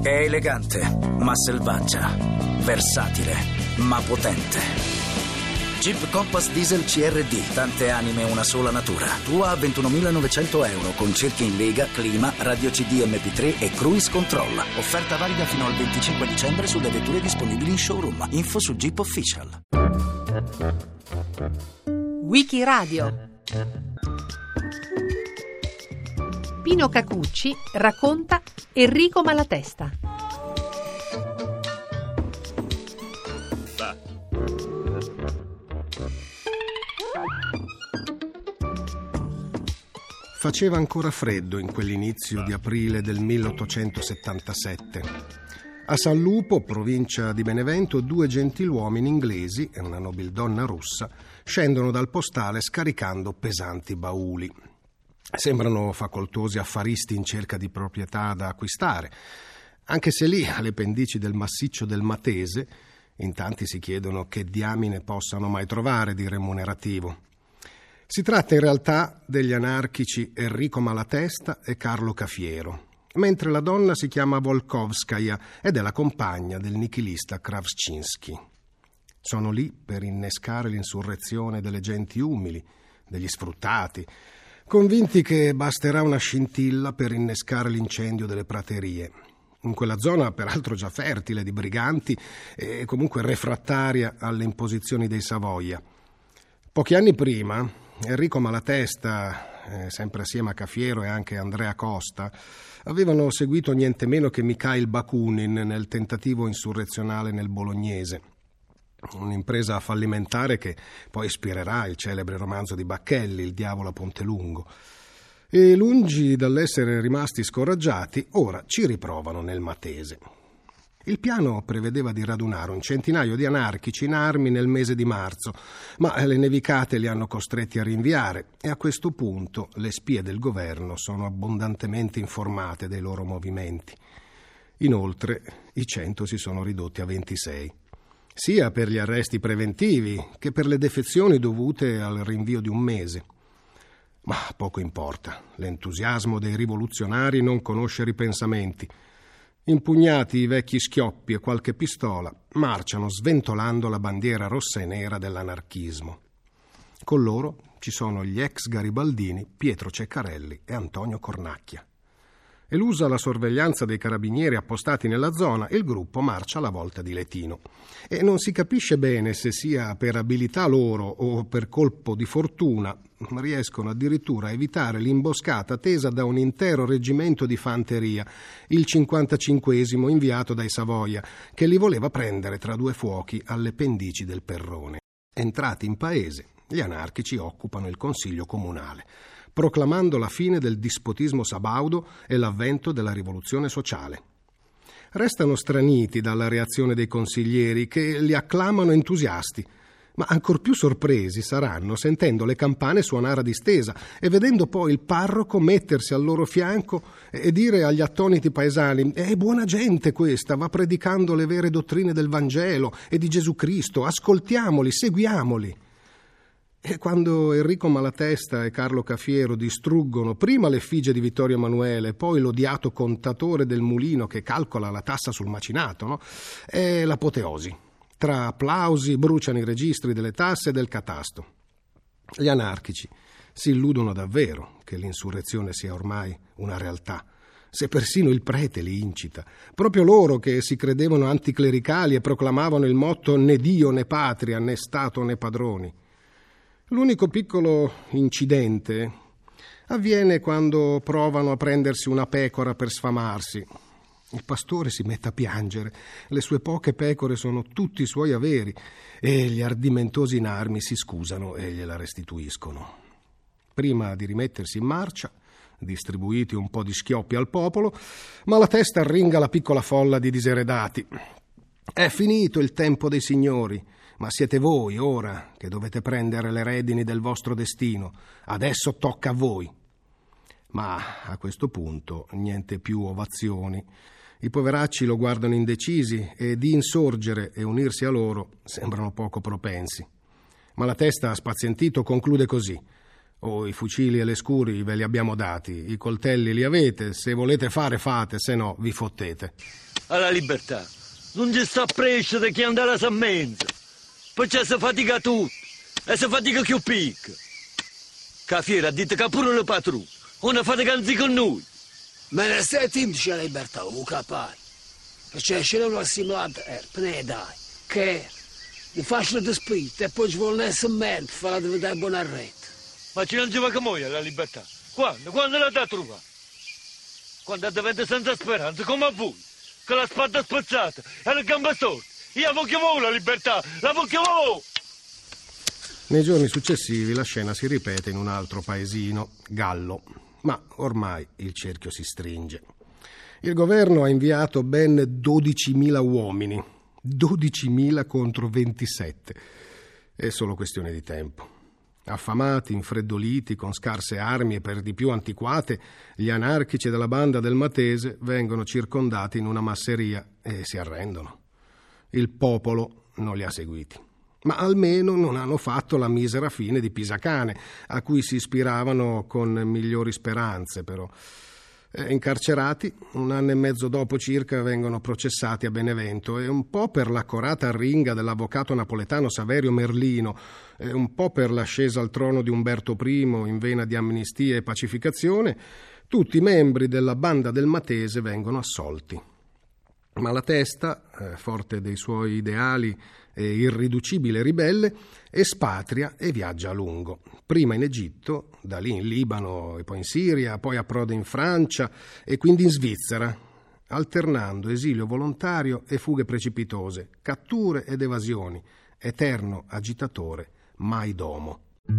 È elegante, ma selvaggia. Versatile, ma potente. Jeep Compass Diesel CRD. Tante anime, una sola natura. Tua a 21.900 euro con cerchi in lega, clima, radio CD MP3 e cruise control. Offerta valida fino al 25 dicembre sulle vetture disponibili in showroom. Info su Jeep Official. Wikiradio. Pino Cacucci racconta Enrico Malatesta. Faceva ancora freddo in quell'inizio di aprile del 1877. A San Lupo, provincia di Benevento, 2 gentiluomini inglesi e una nobildonna russa scendono dal postale scaricando pesanti bauli. Sembrano facoltosi affaristi in cerca di proprietà da acquistare, anche se lì, alle pendici del massiccio del Matese, in tanti si chiedono che diamine possano mai trovare di remunerativo. Si tratta in realtà degli anarchici Enrico Malatesta e Carlo Cafiero, mentre la donna si chiama Volkovskaja ed è la compagna del nichilista Kravčinskij. Sono lì per innescare l'insurrezione delle genti umili, degli sfruttati, convinti che basterà una scintilla per innescare l'incendio delle praterie. In quella zona, peraltro già fertile di briganti e comunque refrattaria alle imposizioni dei Savoia. Pochi anni prima, Enrico Malatesta, sempre assieme a Cafiero e anche Andrea Costa, avevano seguito niente meno che Mikhail Bakunin nel tentativo insurrezionale nel Bolognese. Un'impresa fallimentare che poi ispirerà il celebre romanzo di Bacchelli, Il diavolo a Pontelungo. E lungi dall'essere rimasti scoraggiati, ora ci riprovano nel Matese. Il piano prevedeva di radunare un centinaio di anarchici in armi nel mese di marzo, ma le nevicate li hanno costretti a rinviare e a questo punto le spie del governo sono abbondantemente informate dei loro movimenti. Inoltre i 100 si sono ridotti a 26, sia per gli arresti preventivi che per le defezioni dovute al rinvio di un mese. Ma poco importa, l'entusiasmo dei rivoluzionari non conosce ripensamenti. Impugnati i vecchi schioppi e qualche pistola, marciano sventolando la bandiera rossa e nera dell'anarchismo. Con loro ci sono gli ex garibaldini Pietro Ceccarelli e Antonio Cornacchia. Elusa la sorveglianza dei carabinieri appostati nella zona, il gruppo marcia alla volta di Letino. E non si capisce bene se sia per abilità loro o per colpo di fortuna, riescono addirittura a evitare l'imboscata tesa da un intero reggimento di fanteria, il 55esimo inviato dai Savoia, che li voleva prendere tra 2 fuochi alle pendici del Perrone. Entrati in paese, gli anarchici occupano il consiglio comunale, proclamando la fine del dispotismo sabaudo e l'avvento della rivoluzione sociale. Restano straniti dalla reazione dei consiglieri, che li acclamano entusiasti, ma ancor più sorpresi saranno sentendo le campane suonare a distesa e vedendo poi il parroco mettersi al loro fianco e dire agli attoniti paesani: «È buona gente questa, va predicando le vere dottrine del Vangelo e di Gesù Cristo, ascoltiamoli, seguiamoli». E quando Enrico Malatesta e Carlo Cafiero distruggono prima l'effigie di Vittorio Emanuele e poi l'odiato contatore del mulino che calcola la tassa sul macinato, no? È l'apoteosi. Tra applausi bruciano i registri delle tasse e del catasto. Gli anarchici si illudono davvero che l'insurrezione sia ormai una realtà, se persino il prete li incita, proprio loro che si credevano anticlericali e proclamavano il motto «né Dio né patria, né Stato né padroni». L'unico piccolo incidente avviene quando provano a prendersi una pecora per sfamarsi. Il pastore si mette a piangere, le sue poche pecore sono tutti i suoi averi e gli ardimentosi in armi si scusano e gliela restituiscono. Prima di rimettersi in marcia, distribuiti un po' di schioppi al popolo, Malatesta arringa la piccola folla di diseredati. È finito il tempo dei signori, ma siete voi ora che dovete prendere le redini del vostro destino. Adesso tocca a voi. Ma a questo punto niente più ovazioni. I poveracci lo guardano indecisi e di insorgere e unirsi a loro sembrano poco propensi. Malatesta, spazientito, conclude così: «Oh, i fucili e le scuri ve li abbiamo dati, i coltelli li avete, se volete fare fate, se no vi fottete». alla libertà. Non ci sta presto di chi andare a sammenza. Perciò si fatica tutto e si fatica più picca. Che fiera ha detto che pure le patrone non fatica anzi con noi. Ma ne stai timidi la libertà, o capai. Perché ce l'hanno assimilato, ne dai, che ne faccio di spirito e poi ci vuole essere mente per farla diventare buona rete. Ma ci non si va che muoia la libertà? Quando la da trovare? Quando diventa senza speranza, come a voi, con la spada spezzata e le gambe storte. Io voglio la libertà, la voglio. Nei giorni successivi la scena si ripete in un altro paesino, Gallo, ma ormai il cerchio si stringe. Il governo ha inviato ben 12.000 uomini, 12.000 contro 27. È solo questione di tempo. Affamati, infreddoliti, con scarse armi e per di più antiquate, gli anarchici della banda del Matese vengono circondati in una masseria e si arrendono. Il popolo non li ha seguiti, ma almeno non hanno fatto la misera fine di Pisacane, a cui si ispiravano con migliori speranze, però. Incarcerati, 1 anno e mezzo dopo circa vengono processati a Benevento e un po' per l'accorata arringa dell'avvocato napoletano Saverio Merlino e un po' per l'ascesa al trono di Umberto I in vena di amnistia e pacificazione, tutti i membri della banda del Matese vengono assolti. Malatesta, forte dei suoi ideali e irriducibile ribelle, espatria e viaggia a lungo. Prima in Egitto, da lì in Libano e poi in Siria, poi approda in Francia e quindi in Svizzera, alternando esilio volontario e fughe precipitose, catture ed evasioni, eterno agitatore, mai domo.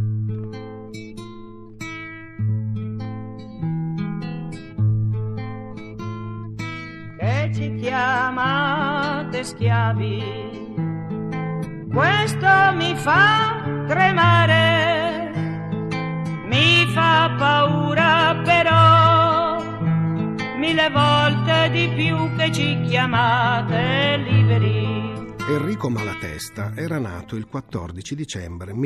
Che ci chiamate schiavi, questo mi fa tremare, mi fa paura però, 1000 volte di più che ci chiamate liberi. Enrico Malatesta era nato il 14 dicembre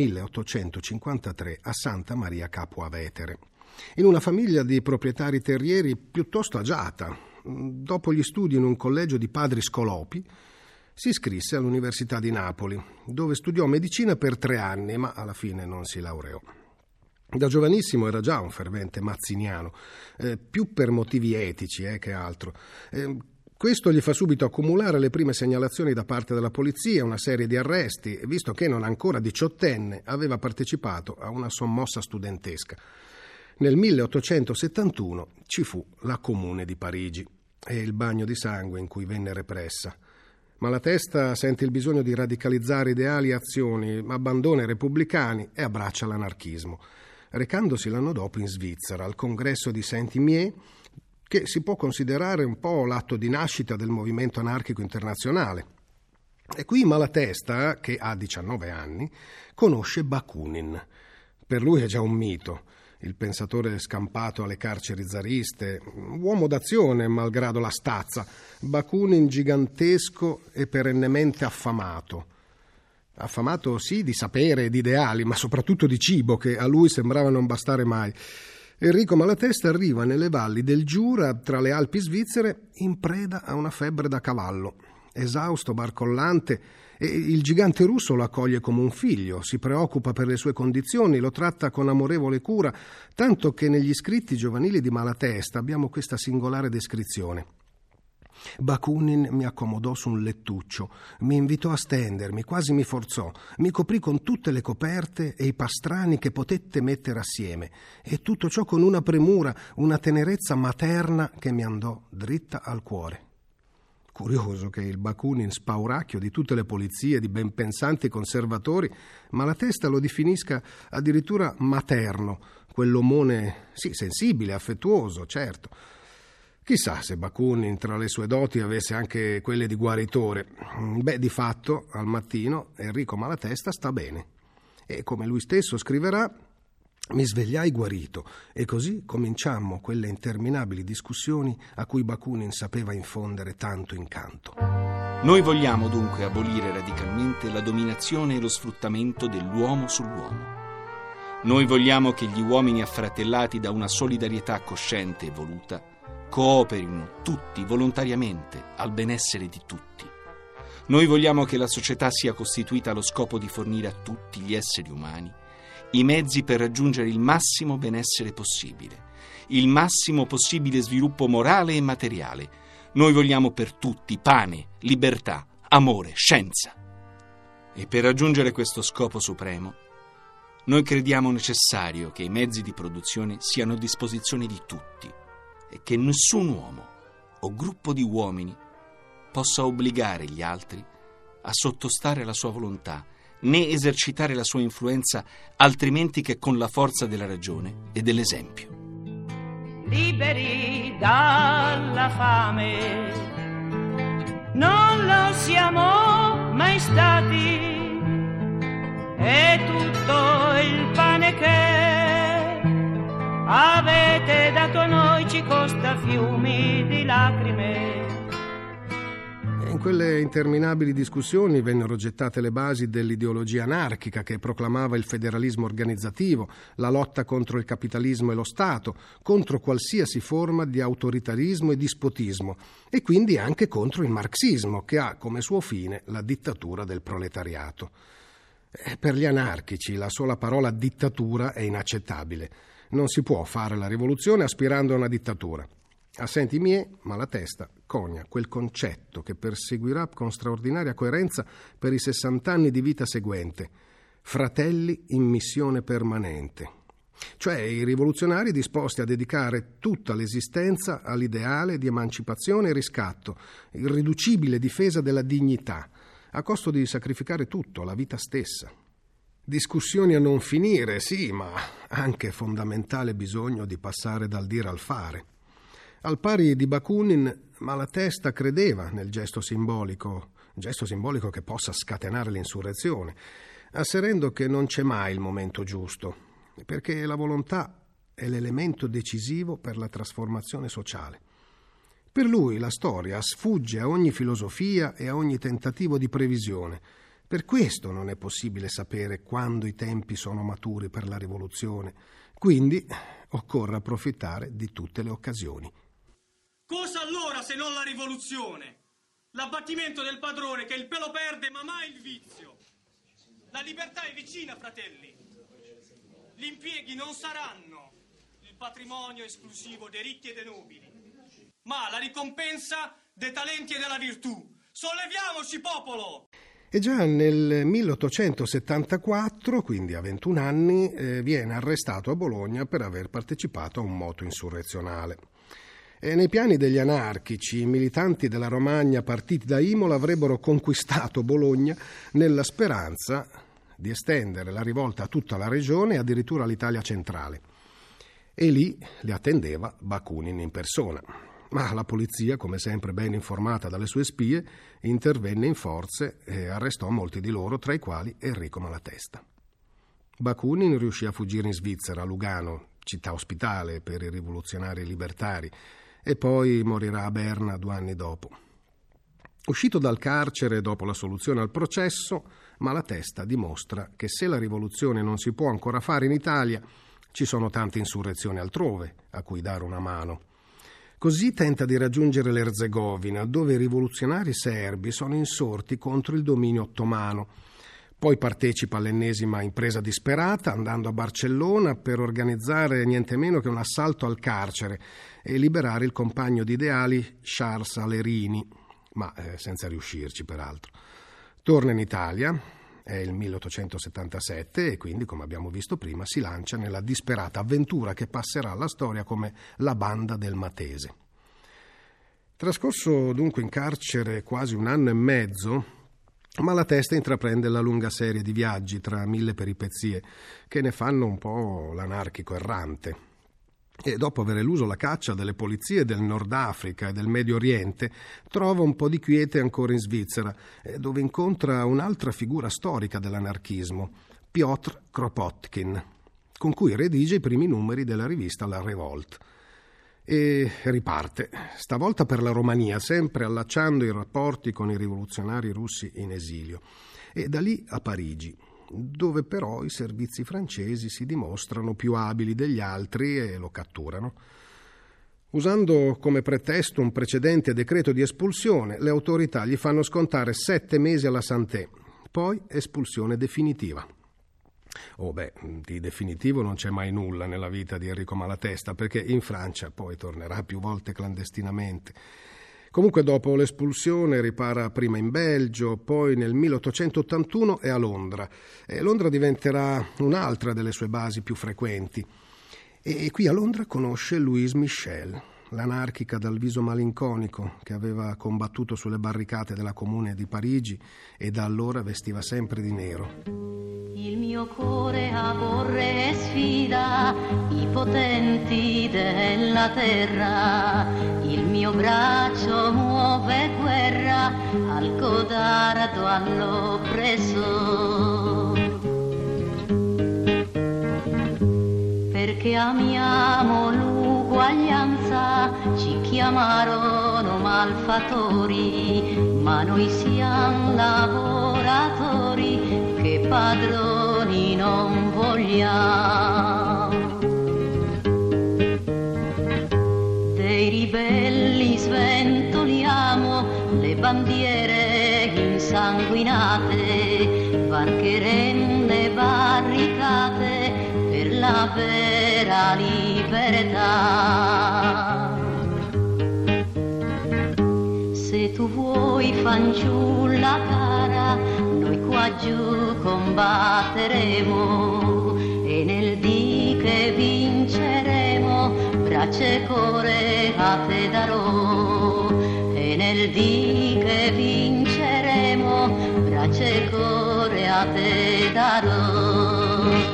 1853 a Santa Maria Capua Vetere, in una famiglia di proprietari terrieri piuttosto agiata. Dopo gli studi in un collegio di padri scolopi, si iscrisse all'Università di Napoli, dove studiò medicina per 3 anni, ma alla fine non si laureò. Da giovanissimo era già un fervente mazziniano, più per motivi etici che altro. Questo gli fa subito accumulare le prime segnalazioni da parte della polizia, una serie di arresti, visto che non ancora 18enne aveva partecipato a una sommossa studentesca. Nel 1871 ci fu la Comune di Parigi e il bagno di sangue in cui venne repressa. Malatesta sente il bisogno di radicalizzare ideali e azioni, abbandona i repubblicani e abbraccia l'anarchismo, recandosi l'anno dopo in Svizzera al congresso di Saint-Imier, che si può considerare un po' l'atto di nascita del movimento anarchico internazionale. E qui Malatesta, che ha 19 anni, conosce Bakunin. Per lui è già un mito. Il pensatore scampato alle carceri zariste, uomo d'azione malgrado la stazza, Bakunin gigantesco e perennemente affamato. Affamato sì di sapere e di ideali, ma soprattutto di cibo, che a lui sembrava non bastare mai. Enrico Malatesta arriva nelle valli del Giura, tra le Alpi svizzere, in preda a una febbre da cavallo. Esausto, barcollante, e il gigante russo lo accoglie come un figlio, si preoccupa per le sue condizioni, lo tratta con amorevole cura, tanto che negli scritti giovanili di Malatesta abbiamo questa singolare descrizione. Bakunin mi accomodò su un lettuccio, mi invitò a stendermi, quasi mi forzò, mi coprì con tutte le coperte e i pastrani che potette mettere assieme, e tutto ciò con una premura, una tenerezza materna che mi andò dritta al cuore. Curioso che il Bakunin spauracchio di tutte le polizie, di ben pensanti conservatori, Malatesta lo definisca addirittura materno, quell'omone, sì, sensibile, affettuoso, certo. Chissà se Bakunin tra le sue doti avesse anche quelle di guaritore. Di fatto, al mattino, Enrico Malatesta sta bene. E come lui stesso scriverà, mi svegliai guarito e così cominciammo quelle interminabili discussioni a cui Bakunin sapeva infondere tanto incanto. Noi vogliamo dunque abolire radicalmente la dominazione e lo sfruttamento dell'uomo sull'uomo. Noi vogliamo che gli uomini affratellati da una solidarietà cosciente e voluta cooperino tutti volontariamente al benessere di tutti. Noi vogliamo che la società sia costituita allo scopo di fornire a tutti gli esseri umani i mezzi per raggiungere il massimo benessere possibile, il massimo possibile sviluppo morale e materiale. Noi vogliamo per tutti pane, libertà, amore, scienza. E per raggiungere questo scopo supremo, noi crediamo necessario che i mezzi di produzione siano a disposizione di tutti e che nessun uomo o gruppo di uomini possa obbligare gli altri a sottostare alla sua volontà, né esercitare la sua influenza altrimenti che con la forza della ragione e dell'esempio. Liberi dalla fame, non lo siamo mai stati, e tutto il pane che avete dato a noi ci costa fiumi di lacrime. In quelle interminabili discussioni vennero gettate le basi dell'ideologia anarchica che proclamava il federalismo organizzativo, la lotta contro il capitalismo e lo Stato, contro qualsiasi forma di autoritarismo e dispotismo e quindi anche contro il marxismo, che ha come suo fine la dittatura del proletariato. Per gli anarchici la sola parola dittatura è inaccettabile. Non si può fare la rivoluzione aspirando a una dittatura. A senti mie, Malatesta conia quel concetto che perseguirà con straordinaria coerenza per i 60 anni di vita seguente: fratelli in missione permanente. Cioè i rivoluzionari disposti a dedicare tutta l'esistenza all'ideale di emancipazione e riscatto, irriducibile difesa della dignità, a costo di sacrificare tutto, la vita stessa. Discussioni a non finire, sì, ma anche fondamentale bisogno di passare dal dire al fare. Al pari di Bakunin, Malatesta credeva nel gesto simbolico che possa scatenare l'insurrezione, asserendo che non c'è mai il momento giusto, perché la volontà è l'elemento decisivo per la trasformazione sociale. Per lui la storia sfugge a ogni filosofia e a ogni tentativo di previsione. Per questo non è possibile sapere quando i tempi sono maturi per la rivoluzione. Quindi occorre approfittare di tutte le occasioni. Cosa allora se non la rivoluzione? L'abbattimento del padrone che il pelo perde ma mai il vizio. La libertà è vicina, fratelli. Gli impieghi non saranno il patrimonio esclusivo dei ricchi e dei nobili, ma la ricompensa dei talenti e della virtù. Solleviamoci, popolo! E già nel 1874, quindi a 21 anni, viene arrestato a Bologna per aver partecipato a un moto insurrezionale. E nei piani degli anarchici, i militanti della Romagna partiti da Imola avrebbero conquistato Bologna nella speranza di estendere la rivolta a tutta la regione e addirittura all'Italia centrale. E lì li attendeva Bakunin in persona. Ma la polizia, come sempre ben informata dalle sue spie, intervenne in forze e arrestò molti di loro, tra i quali Enrico Malatesta. Bakunin riuscì a fuggire in Svizzera, a Lugano, città ospitale per i rivoluzionari libertari, e poi morirà a Berna 2 anni dopo. Uscito dal carcere dopo la soluzione al processo, Malatesta dimostra che se la rivoluzione non si può ancora fare in Italia, ci sono tante insurrezioni altrove a cui dare una mano. Così tenta di raggiungere l'Erzegovina, dove i rivoluzionari serbi sono insorti contro il dominio ottomano. Poi partecipa all'ennesima impresa disperata, andando a Barcellona per organizzare niente meno che un assalto al carcere e liberare il compagno di ideali Charles Alerini, ma senza riuscirci peraltro. Torna in Italia, è il 1877 e quindi, come abbiamo visto prima, si lancia nella disperata avventura che passerà alla storia come la banda del Matese. Trascorso dunque in carcere quasi 1 anno e mezzo, Malatesta intraprende la lunga serie di viaggi tra 1000 peripezie che ne fanno un po' l'anarchico errante. E dopo aver eluso la caccia delle polizie del Nord Africa e del Medio Oriente, trova un po' di quiete ancora in Svizzera, dove incontra un'altra figura storica dell'anarchismo, Piotr Kropotkin, con cui redige i primi numeri della rivista La Révolte. E riparte, stavolta per la Romania, sempre allacciando i rapporti con i rivoluzionari russi in esilio, e da lì a Parigi, dove però i servizi francesi si dimostrano più abili degli altri e lo catturano. Usando come pretesto un precedente decreto di espulsione, le autorità gli fanno scontare 7 mesi alla Santé, poi espulsione definitiva. Di definitivo non c'è mai nulla nella vita di Enrico Malatesta, perché in Francia poi tornerà più volte clandestinamente. Comunque dopo l'espulsione ripara prima in Belgio, poi nel 1881 è a Londra. E Londra diventerà un'altra delle sue basi più frequenti. E qui a Londra conosce Louise Michel, l'anarchica dal viso malinconico che aveva combattuto sulle barricate della Comune di Parigi e da allora vestiva sempre di nero. Il mio cuore aborre e sfida i potenti della terra, il mio braccio muove guerra al codardo all'oppresso. Perché amiamo l'uguaglianza ci chiamarono malfattori, ma noi siamo lavoratori che padroni non vogliamo. Dei ribelli sventoliamo le bandiere insanguinate, varcheremo le barricate per la vera libertà. Se tu vuoi fanciulla cara, noi qua giù combatteremo e nel dì che vinceremo braccia e cuore a te darò. E nel dì che vinceremo braccia e cuore a te darò.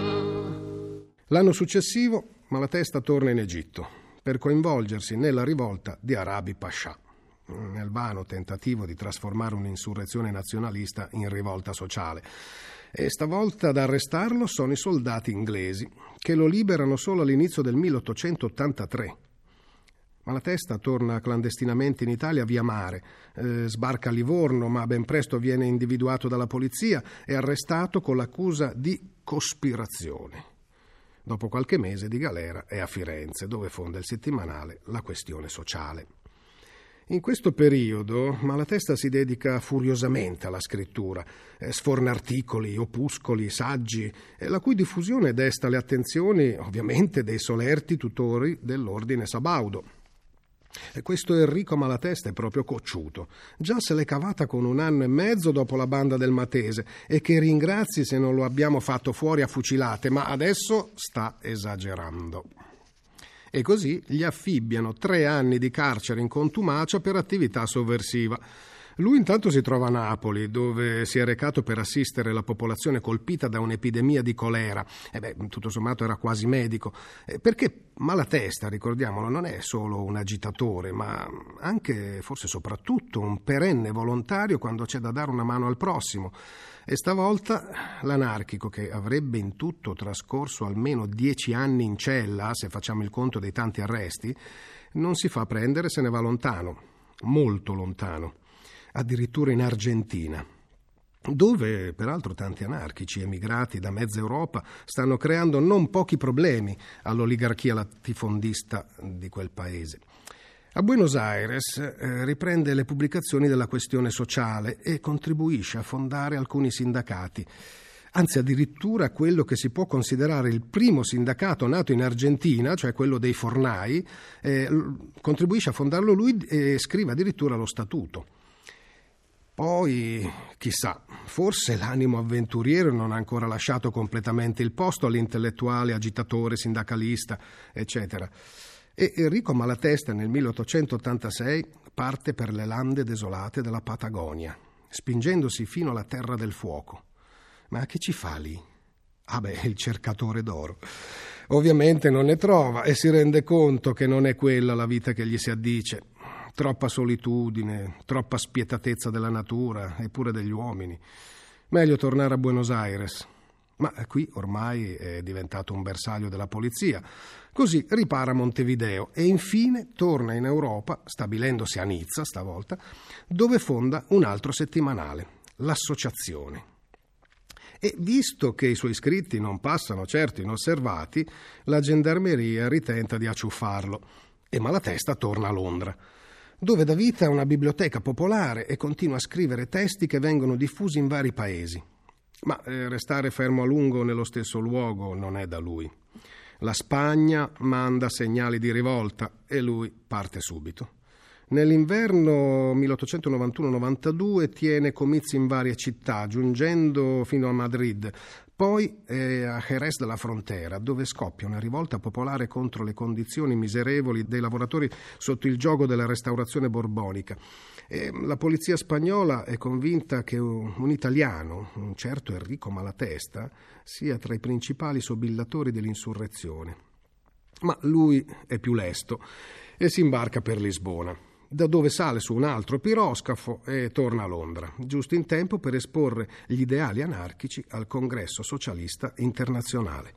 L'anno successivo Malatesta torna in Egitto per coinvolgersi nella rivolta di Arabi Pascià, nel vano tentativo di trasformare un'insurrezione nazionalista in rivolta sociale. E stavolta ad arrestarlo sono i soldati inglesi, che lo liberano solo all'inizio del 1883. Malatesta torna clandestinamente in Italia via mare, sbarca a Livorno, ma ben presto viene individuato dalla polizia e arrestato con l'accusa di cospirazione. Dopo qualche mese di galera è a Firenze, dove fonda il settimanale La Questione Sociale. In questo periodo Malatesta si dedica furiosamente alla scrittura, sforna articoli, opuscoli, saggi, la cui diffusione desta le attenzioni ovviamente dei solerti tutori dell'ordine sabaudo. E questo Enrico Malatesta è proprio cocciuto. Già se l'è cavata con 1 anno e mezzo dopo la banda del Matese, e che ringrazi se non lo abbiamo fatto fuori a fucilate, ma adesso sta esagerando. E così gli affibbiano 3 anni di carcere in contumacia per attività sovversiva. Lui intanto si trova a Napoli, dove si è recato per assistere la popolazione colpita da un'epidemia di colera. Tutto sommato era quasi medico, perché Malatesta, ricordiamolo, non è solo un agitatore, ma anche, forse soprattutto, un perenne volontario quando c'è da dare una mano al prossimo. E stavolta l'anarchico, che avrebbe in tutto trascorso almeno 10 anni in cella, se facciamo il conto dei tanti arresti, non si fa prendere, se ne va lontano, molto lontano. Addirittura in Argentina, dove peraltro tanti anarchici emigrati da mezza Europa stanno creando non pochi problemi all'oligarchia latifondista di quel paese. A Buenos Aires riprende le pubblicazioni della Questione Sociale e contribuisce a fondare alcuni sindacati, anzi addirittura quello che si può considerare il primo sindacato nato in Argentina, cioè quello dei fornai, contribuisce a fondarlo lui e scrive addirittura lo statuto. Poi, chissà, forse l'animo avventuriero non ha ancora lasciato completamente il posto all'intellettuale, agitatore, sindacalista, eccetera. E Enrico Malatesta nel 1886 parte per le lande desolate della Patagonia, spingendosi fino alla Terra del Fuoco. Ma che ci fa lì? Il cercatore d'oro. Ovviamente non ne trova e si rende conto che non è quella la vita che gli si addice. Troppa solitudine, troppa spietatezza della natura e pure degli uomini. Meglio tornare a Buenos Aires. Ma qui ormai è diventato un bersaglio della polizia. Così ripara a Montevideo e infine torna in Europa, stabilendosi a Nizza stavolta, dove fonda un altro settimanale, l'Associazione. E visto che i suoi scritti non passano certo inosservati, la gendarmeria ritenta di acciuffarlo e Malatesta torna a Londra, dove dà vita a una biblioteca popolare e continua a scrivere testi che vengono diffusi in vari paesi. Ma restare fermo a lungo nello stesso luogo non è da lui. La Spagna manda segnali di rivolta e lui parte subito. Nell'inverno 1891-92 tiene comizi in varie città, giungendo fino a Madrid, poi a Jerez de la Frontera, dove scoppia una rivolta popolare contro le condizioni miserevoli dei lavoratori sotto il giogo della restaurazione borbonica. La polizia spagnola è convinta che un italiano, un certo Enrico Malatesta, sia tra i principali sobillatori dell'insurrezione. Ma lui è più lesto e si imbarca per Lisbona, da dove sale su un altro piroscafo e torna a Londra, giusto in tempo per esporre gli ideali anarchici al Congresso Socialista Internazionale.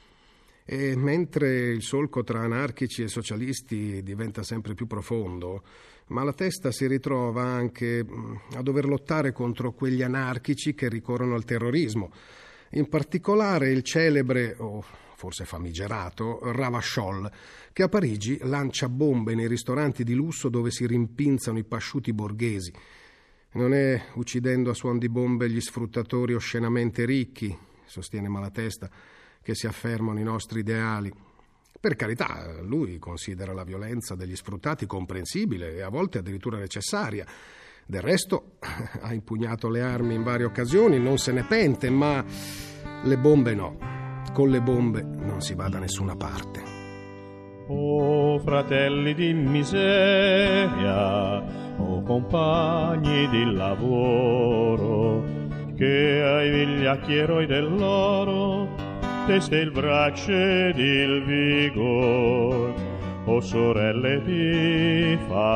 E mentre il solco tra anarchici e socialisti diventa sempre più profondo, Malatesta si ritrova anche a dover lottare contro quegli anarchici che ricorrono al terrorismo, in particolare il celebre, o forse famigerato, Ravachol, che a Parigi lancia bombe nei ristoranti di lusso dove si rimpinzano i pasciuti borghesi. Non è uccidendo a suon di bombe gli sfruttatori oscenamente ricchi, sostiene Malatesta, che si affermano i nostri ideali. Per carità, lui considera la violenza degli sfruttati comprensibile e a volte addirittura necessaria. Del resto ha impugnato le armi in varie occasioni, non se ne pente, ma le bombe no. Con le bombe non si va da nessuna parte. O fratelli di miseria, o compagni di lavoro, che ai vigliacchi dell'oro teste il braccio ed il vigor, o sorelle di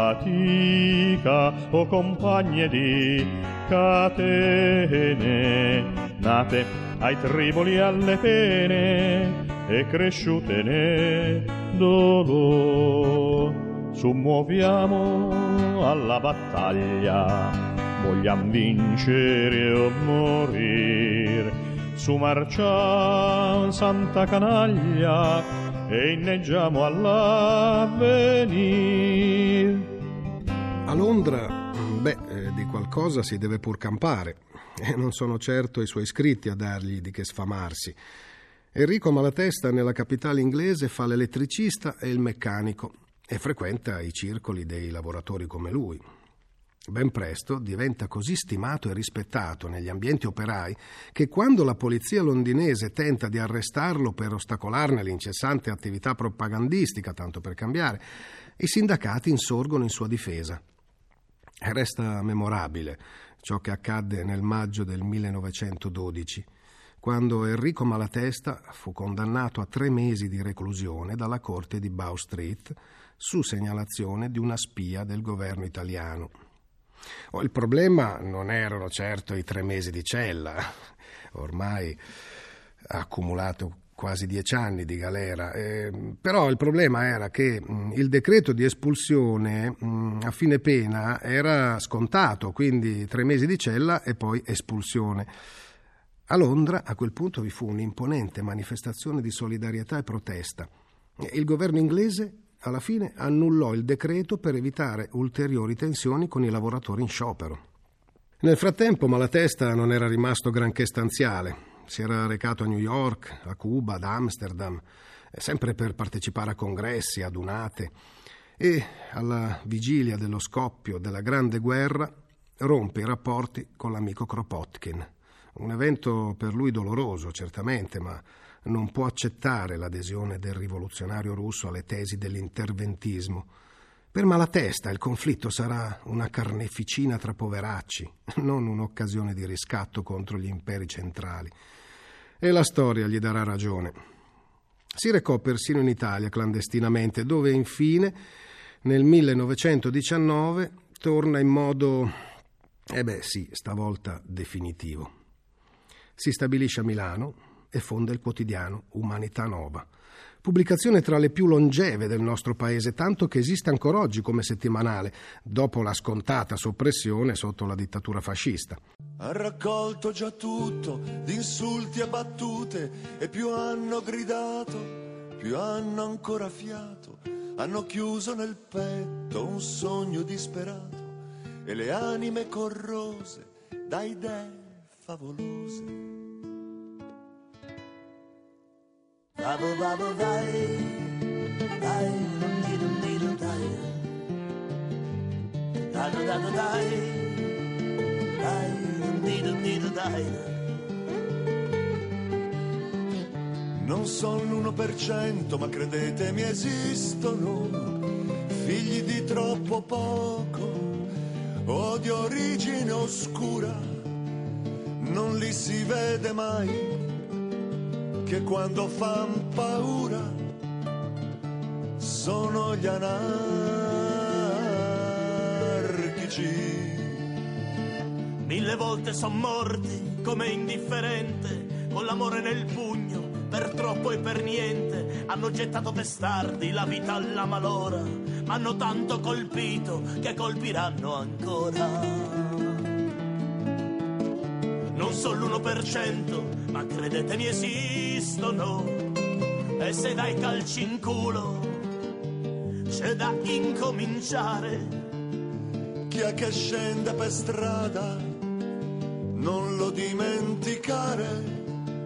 fatica, o compagne di catene, nate ai triboli alle pene e cresciute nel dolore. Muoviamo alla battaglia, vogliamo vincere o morire. Su marcia santa canaglia e inneggiamo all'avvenir. A Londra, di qualcosa si deve pur campare, e non sono certo i suoi iscritti a dargli di che sfamarsi. Enrico Malatesta nella capitale inglese fa l'elettricista e il meccanico e frequenta i circoli dei lavoratori come lui. Ben presto diventa così stimato e rispettato negli ambienti operai che quando la polizia londinese tenta di arrestarlo per ostacolarne l'incessante attività propagandistica, tanto per cambiare, i sindacati insorgono in sua difesa. Resta memorabile ciò che accadde nel maggio del 1912, quando Enrico Malatesta fu condannato a 3 mesi di reclusione dalla corte di Bow Street su segnalazione di una spia del governo italiano. Il problema non erano certo i 3 mesi di cella, ormai ha accumulato quasi 10 anni di galera, però il problema era che il decreto di espulsione a fine pena era scontato, quindi 3 mesi di cella e poi espulsione. A Londra a quel punto vi fu un'imponente manifestazione di solidarietà e protesta. Il governo inglese alla fine annullò il decreto per evitare ulteriori tensioni con i lavoratori in sciopero. Nel frattempo Malatesta non era rimasto granché stanziale. Si era recato a New York, a Cuba, ad Amsterdam, sempre per partecipare a congressi, adunate, e alla vigilia dello scoppio della Grande Guerra rompe i rapporti con l'amico Kropotkin. Un evento per lui doloroso, certamente, ma non può accettare l'adesione del rivoluzionario russo alle tesi dell'interventismo. Per Malatesta il conflitto sarà una carneficina tra poveracci, non un'occasione di riscatto contro gli imperi centrali. E la storia gli darà ragione. Si recò persino in Italia clandestinamente, dove infine, nel 1919, torna in modo, stavolta definitivo. Si stabilisce a Milano e fonda il quotidiano Umanità Nova, pubblicazione tra le più longeve del nostro paese, tanto che esiste ancora oggi come settimanale, dopo la scontata soppressione sotto la dittatura fascista. Ha raccolto già tutto di insulti e battute, e più hanno gridato, più hanno ancora fiato, hanno chiuso nel petto un sogno disperato e le anime corrose da idee favolose. Vavo vavo vai, dai, non dido dai, dai dai dai, non dido dai. Non sono l'1%, ma credetemi esistono figli di troppo poco o di origine oscura. Non li si vede mai, che quando fan paura sono gli anarchici. 1000 volte son morti come indifferente, con l'amore nel pugno, per troppo e per niente. Hanno gettato testardi la vita alla malora, ma hanno tanto colpito che colpiranno ancora. Non sono l'1%, ma credetemi esistono, e se dai calci in culo c'è da incominciare. Chi è che scende per strada, non lo dimenticare,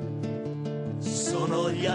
sono gli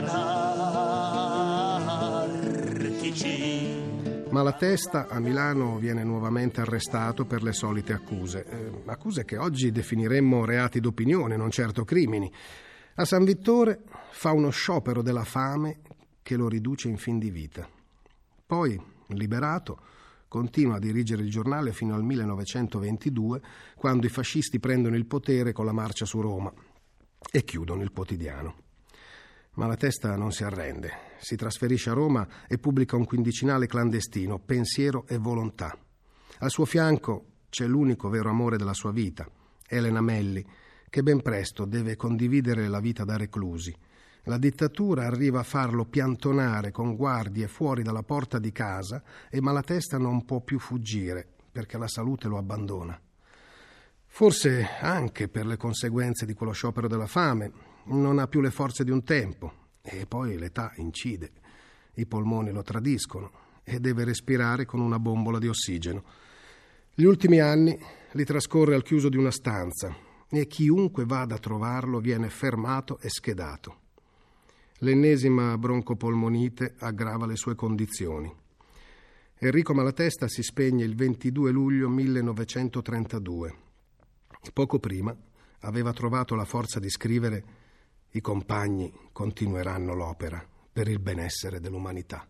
anarchici. Malatesta a Milano viene nuovamente arrestato per le solite accuse. Accuse che oggi definiremmo reati d'opinione, non certo crimini. A San Vittore fa uno sciopero della fame che lo riduce in fin di vita. Poi, liberato, continua a dirigere il giornale fino al 1922, quando i fascisti prendono il potere con la marcia su Roma e chiudono il quotidiano. Malatesta non si arrende, si trasferisce a Roma e pubblica un quindicinale clandestino, Pensiero e Volontà. Al suo fianco c'è l'unico vero amore della sua vita, Elena Melli, che ben presto deve condividere la vita da reclusi. La dittatura arriva a farlo piantonare con guardie fuori dalla porta di casa e Malatesta non può più fuggire perché la salute lo abbandona. Forse anche per le conseguenze di quello sciopero della fame non ha più le forze di un tempo e poi l'età incide. I polmoni lo tradiscono e deve respirare con una bombola di ossigeno. Gli ultimi anni li trascorre al chiuso di una stanza e chiunque vada a trovarlo viene fermato e schedato. L'ennesima broncopolmonite aggrava le sue condizioni. Enrico Malatesta si spegne il 22 luglio 1932. Poco prima aveva trovato la forza di scrivere: i compagni continueranno l'opera per il benessere dell'umanità.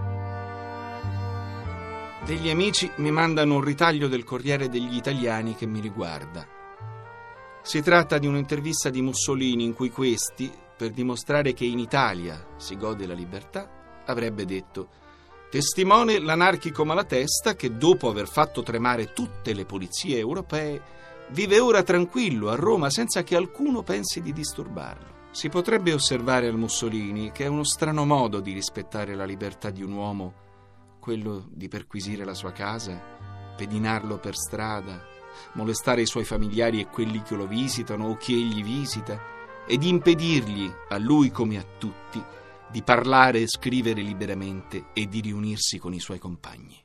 Degli amici mi mandano un ritaglio del Corriere degli Italiani che mi riguarda. Si tratta di un'intervista di Mussolini in cui questi, per dimostrare che in Italia si gode la libertà, avrebbe detto: testimone l'anarchico Malatesta che, dopo aver fatto tremare tutte le polizie europee, vive ora tranquillo a Roma senza che alcuno pensi di disturbarlo. Si potrebbe osservare al Mussolini che è uno strano modo di rispettare la libertà di un uomo, quello di perquisire la sua casa, pedinarlo per strada, molestare i suoi familiari e quelli che lo visitano o chi egli visita, e di impedirgli, a lui come a tutti, di parlare e scrivere liberamente e di riunirsi con i suoi compagni.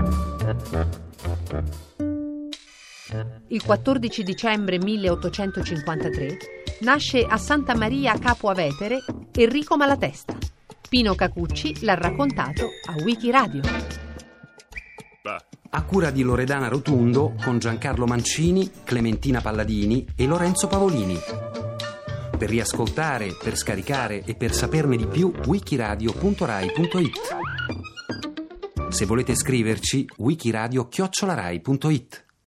Il 14 dicembre 1853 nasce a Santa Maria Capua Vetere Enrico Malatesta. Pino Cacucci l'ha raccontato a Wikiradio. A cura di Loredana Rotundo con Giancarlo Mancini, Clementina Palladini e Lorenzo Pavolini. Per riascoltare, per scaricare e per saperne di più, wikiradio.rai.it. Se volete scriverci, wikiradio@rai.it.